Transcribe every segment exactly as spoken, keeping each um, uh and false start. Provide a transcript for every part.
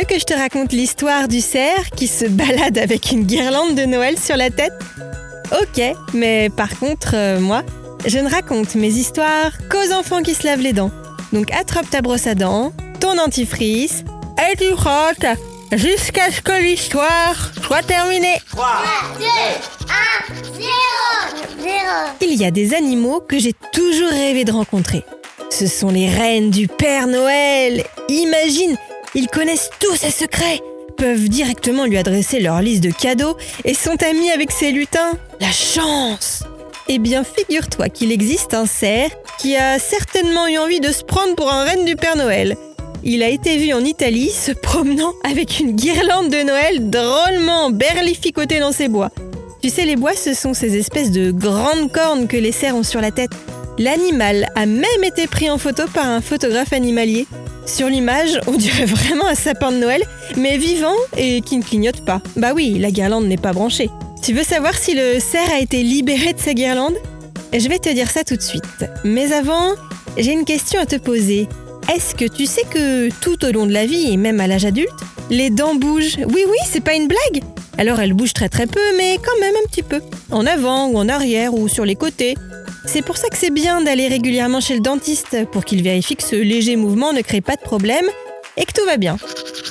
veux que je te raconte l'histoire du cerf qui se balade avec une guirlande de Noël sur la tête ? Ok, mais par contre, euh, moi, je ne raconte mes histoires qu'aux enfants qui se lavent les dents. Donc attrape ta brosse à dents, ton dentifrice, et tu frottes jusqu'à ce que l'histoire soit terminée. trois, deux, un, zéro, zéro. Il y a des animaux que j'ai toujours rêvé de rencontrer. Ce sont les reines du Père Noël. Imagine, ils connaissent tous ses secrets, peuvent directement lui adresser leur liste de cadeaux et sont amis avec ses lutins. La chance! Eh bien, figure-toi qu'il existe un cerf qui a certainement eu envie de se prendre pour un reine du Père Noël. Il a été vu en Italie se promenant avec une guirlande de Noël drôlement berlificotée dans ses bois. Tu sais, les bois, ce sont ces espèces de grandes cornes que les cerfs ont sur la tête. L'animal a même été pris en photo par un photographe animalier. Sur l'image, on dirait vraiment un sapin de Noël, mais vivant et qui ne clignote pas. Bah oui, la guirlande n'est pas branchée. Tu veux savoir si le cerf a été libéré de sa guirlande ? Je vais te dire ça tout de suite. Mais avant, j'ai une question à te poser. Est-ce que tu sais que tout au long de la vie, et même à l'âge adulte, les dents bougent ? Oui, oui, c'est pas une blague. Alors elles bougent très très peu, mais quand même un petit peu. En avant ou en arrière ou sur les côtés. C'est pour ça que c'est bien d'aller régulièrement chez le dentiste pour qu'il vérifie que ce léger mouvement ne crée pas de problème et que tout va bien.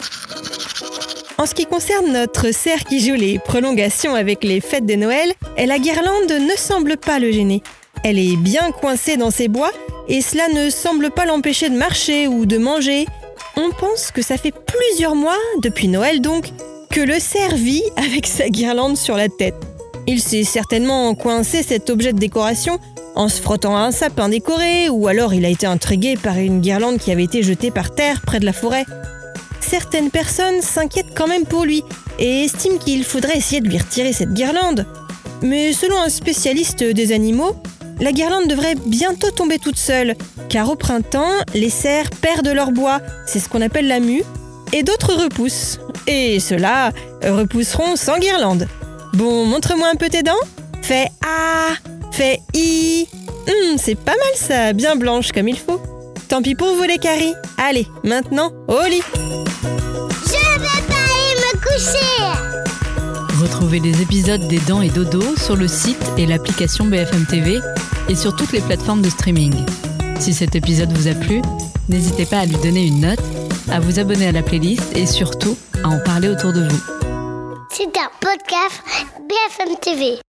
En ce qui concerne notre cerf qui joue les prolongations avec les fêtes de Noël, la guirlande ne semble pas le gêner. Elle est bien coincée dans ses bois et cela ne semble pas l'empêcher de marcher ou de manger. On pense que ça fait plusieurs mois, depuis Noël donc, que le cerf vit avec sa guirlande sur la tête. Il s'est certainement coincé cet objet de décoration en se frottant à un sapin décoré, ou alors il a été intrigué par une guirlande qui avait été jetée par terre près de la forêt. Certaines personnes s'inquiètent quand même pour lui et estiment qu'il faudrait essayer de lui retirer cette guirlande. Mais selon un spécialiste des animaux, la guirlande devrait bientôt tomber toute seule, car au printemps, les cerfs perdent leur bois, c'est ce qu'on appelle la mue, et d'autres repoussent. Et ceux-là repousseront sans guirlande. Bon, montre-moi un peu tes dents. Fais A, fais I. Hum, c'est pas mal ça, bien blanche comme il faut. Tant pis pour vous les caries. Allez, maintenant, au lit. Je vais pas aller me coucher. Retrouvez les épisodes des Dents et Dodo sur le site et l'application B F M T V et sur toutes les plateformes de streaming. Si cet épisode vous a plu, n'hésitez pas à lui donner une note, à vous abonner à la playlist et surtout à en parler autour de vous. C'est un podcast B F M T V.